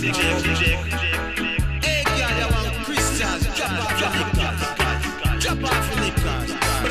Hey, girl, you want crystals? Drop off your knickers. Drop off your knickers.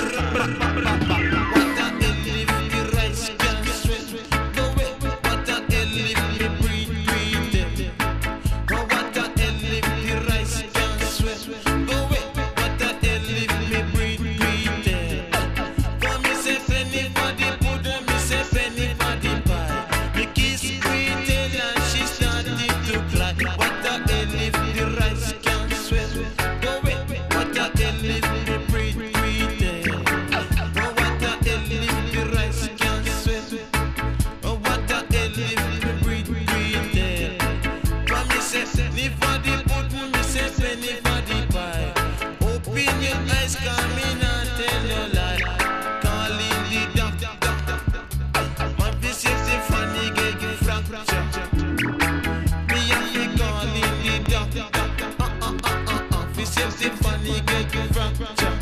What the hell if the rice can't sweat? Go away. What the hell if me breathe them? Oh, what the hell if the rice can't sweat? Go away. What the hell if me breathe them? For me say penny for the pudding, me say penny for the pie. Me kiss pretend and she started to cry. What the hell if the rice can't sweat? Go away. What the hell if me breathe them? Oh, what the hell if the rice can't sweat? Oh, what the hell if me breathe them? For me say penny for the pudding, me say penny for the pie. Open your eyes, come in and tell no lie. Calling the doctor. My visit funny get fracture. Me and me calling the doctor. Visit funny get fracture.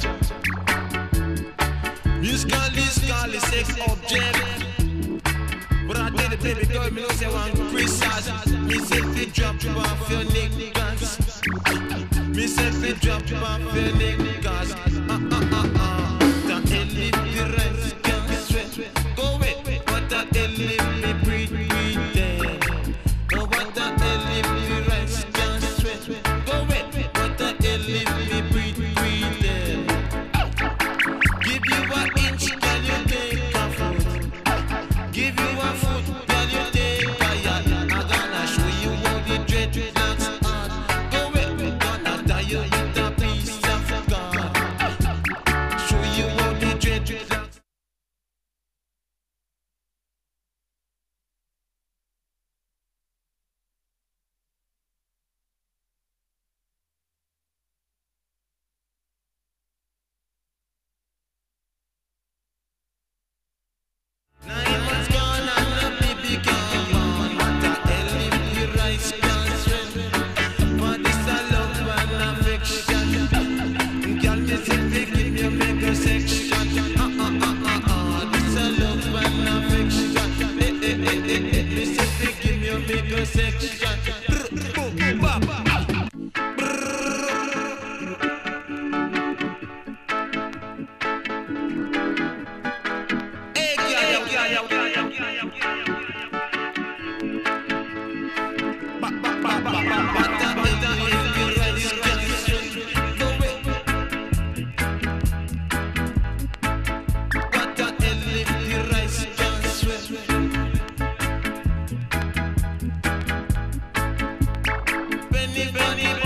This girl is sex object. But I tell the baby girl, me know say one crystals. Me say fi drop off your knickers. Me say fi drop off your knickers. The hell if the rice can't sweat? Go away. What the hell if me breathe them? Oh, what the hell if the rice can't sweat? Go away. What the hell if me breathe them? Give you an inch, can you take a foot? Give you a foot, can you take a yard? I'm gonna show you how the dreadlocks are. Go away, gonna tie you with a piece of God. Show you how the dreadlocks. Nine months gone and the baby can't born. What the hell if the rice can't sweat? For this a love and affection. Girl, me say fi give you mega section. This a love and affection. Me say fi give you mega section. Boom, bop. Hey, girl. What the hell if the rice can't sweat? Go away. What the hell if the rice can't sweat? Penny, penny,